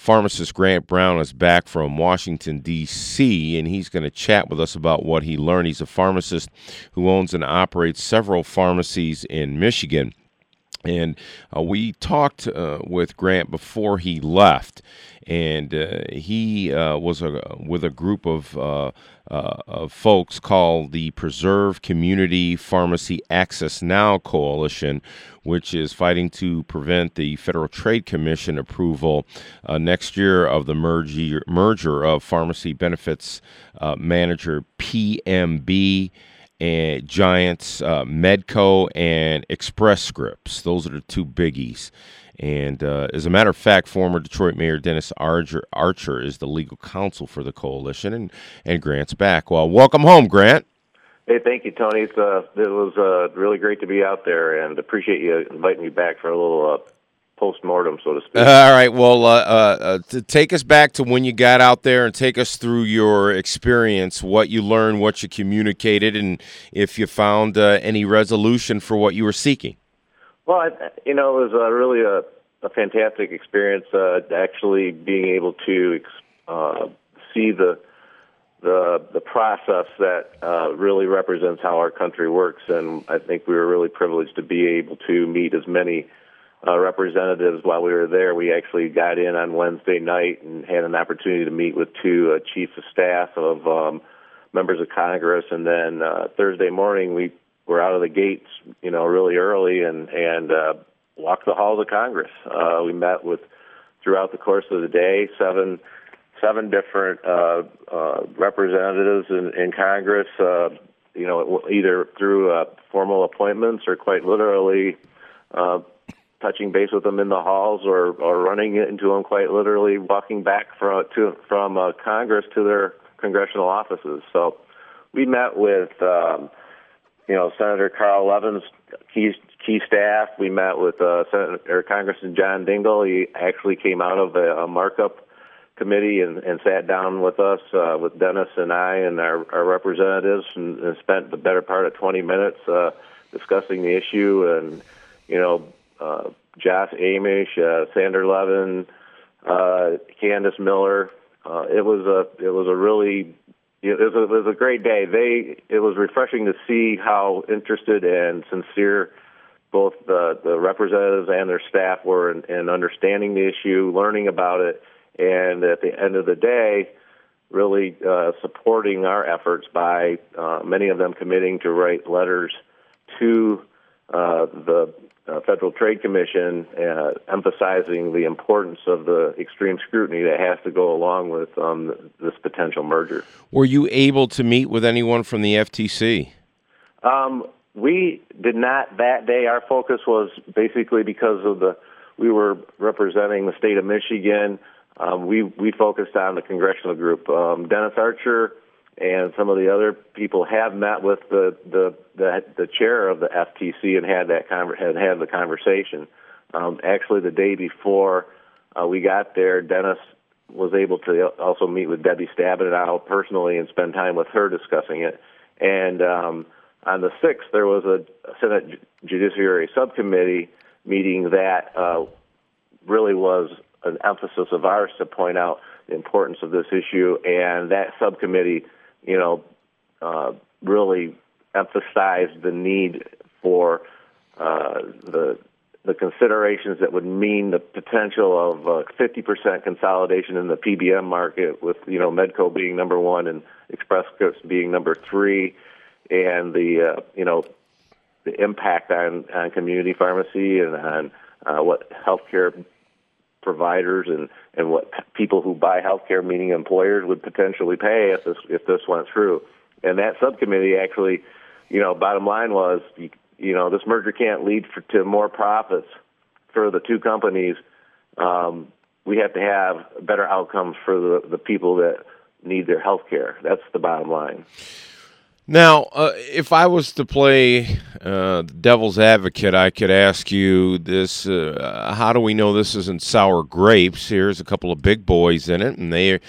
Pharmacist Grant Brown is back from Washington, D.C., and he's going to chat with us about what he learned. He's a pharmacist who owns and operates several pharmacies in Michigan. And we talked with Grant before he left, and he was with a group of folks called the Preserve Community Pharmacy Access Now Coalition, which is fighting to prevent the Federal Trade Commission approval next year of the merger of Pharmacy Benefits Manager PMB and Giants, Medco, and Express Scripts. Those are the two biggies. And as a matter of fact, former Detroit Mayor Dennis Archer is the legal counsel for the coalition, and Grant's back. Well, welcome home, Grant. Hey, thank you, Tony. It was really great to be out there, and appreciate you inviting me back for a little post-mortem, so to speak. All right. Well, to take us back to when you got out there and take us through your experience, what you learned, what you communicated, and if you found any resolution for what you were seeking. Well, it was really a fantastic experience, actually being able to see the process that really represents how our country works, and I think we were really privileged to be able to meet as many representatives while we were there. We actually got in on Wednesday night and had an opportunity to meet with two chiefs of staff of members of Congress, and then Thursday morning we were out of the gates, really early and walked the halls of Congress. We met with, throughout the course of the day, seven different representatives in Congress, either through formal appointments or quite literally touching base with them in the halls or running into them quite literally, walking back from Congress to their congressional offices. So we met with, Senator Carl Levin's key staff. We met with Congressman John Dingell. He actually came out of a markup committee and sat down with us, with Dennis and I and our representatives, and spent the better part of 20 minutes discussing the issue. And, Josh Amish, Sander Levin, Candace Miller. It was a great day. It was refreshing to see how interested and sincere both the representatives and their staff were in understanding the issue, learning about it, and at the end of the day, really supporting our efforts by many of them committing to write letters to the Federal Trade Commission, emphasizing the importance of the extreme scrutiny that has to go along with this potential merger. Were you able to meet with anyone from the FTC? We did not that day. Our focus was basically because of we were representing the state of Michigan. We focused on the congressional group. Dennis Archer and some of the other people have met with the chair of the FTC and had the conversation. Actually, the day before we got there, Dennis was able to also meet with Debbie Stabenow personally and spend time with her discussing it. And on the 6th, there was a Senate Judiciary Subcommittee meeting that really was an emphasis of ours to point out the importance of this issue, and that subcommittee really emphasized the need for the considerations that would mean the potential of 50% consolidation in the PBM market, with Medco being number one and Express Scripts being number three, and the impact on community pharmacy and on what healthcare providers and what people who buy healthcare, meaning employers, would potentially pay if this went through. And that subcommittee actually, bottom line was, this merger can't lead to more profits for the two companies. We have to have better outcomes for the people that need their healthcare. That's the bottom line. Now, if I was to play devil's advocate, I could ask you this: how do we know this isn't sour grapes? Here's a couple of big boys in it, and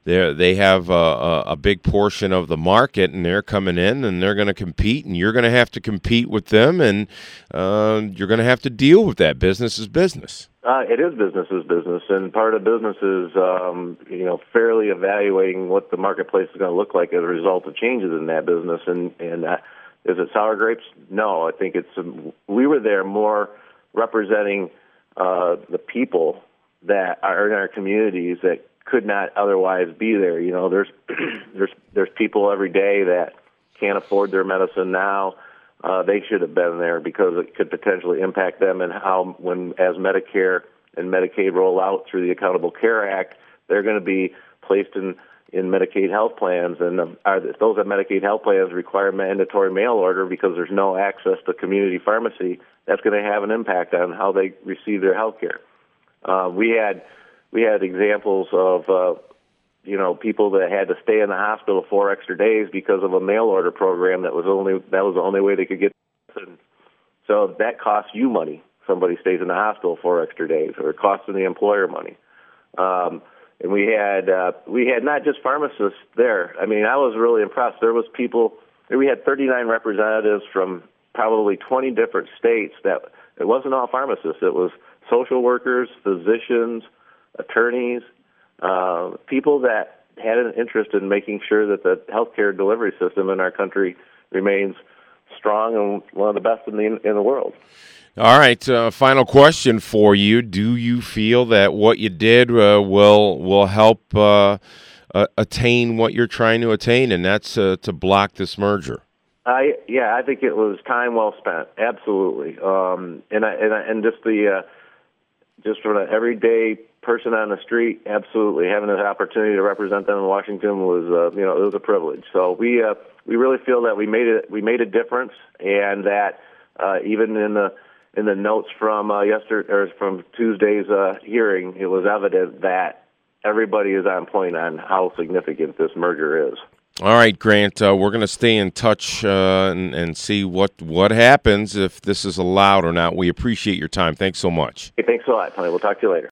they have a big portion of the market, and they're coming in, and they're going to compete, and you're going to have to compete with them, and you're going to have to deal with that. Business is business. It is business, and part of business is fairly evaluating what the marketplace is going to look like as a result of changes in that business. And is it sour grapes? No, I think we were there more representing the people that are in our communities that could not otherwise be there. You know, there's people every day that can't afford their medicine now. They should have been there because it could potentially impact them, and as Medicare and Medicaid roll out through the Accountable Care Act, they're going to be placed in Medicaid health plans, and if those Medicaid health plans require mandatory mail order because there's no access to community pharmacy, that's going to have an impact on how they receive their health care. We had examples of people that had to stay in the hospital 4 extra days because of a mail order program that was the only way they could get medicine. So that costs you money. Somebody stays in the hospital 4 extra days, or it costs the employer money. And we had not just pharmacists there. I mean, I was really impressed. There was people. We had 39 representatives from probably 20 different states. That it wasn't all pharmacists. It was social workers, physicians, attorneys, people that had an interest in making sure that the healthcare delivery system in our country remains strong and one of the best in the world. All right, final question for you. Do you feel that what you did will help attain what you're trying to attain, and that's to block this merger? I think it was time well spent. Absolutely. And just from an everyday person on the street, absolutely having an opportunity to represent them in Washington was it was a privilege. So we really feel that we made a difference, and that even in the notes from from Tuesday's hearing, it was evident that everybody is on point on how significant this merger is. All right, Grant, we're going to stay in touch and see what happens if this is allowed or not. We appreciate your time. Thanks so much. Hey, thanks a lot, Tony. We'll talk to you later.